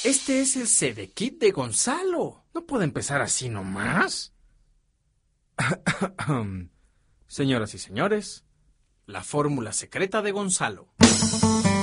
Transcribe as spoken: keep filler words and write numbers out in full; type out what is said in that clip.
Este es el Sedekit de Gonzalo. No puede empezar así nomás. Señoras y señores, la fórmula secreta de Gonzalo.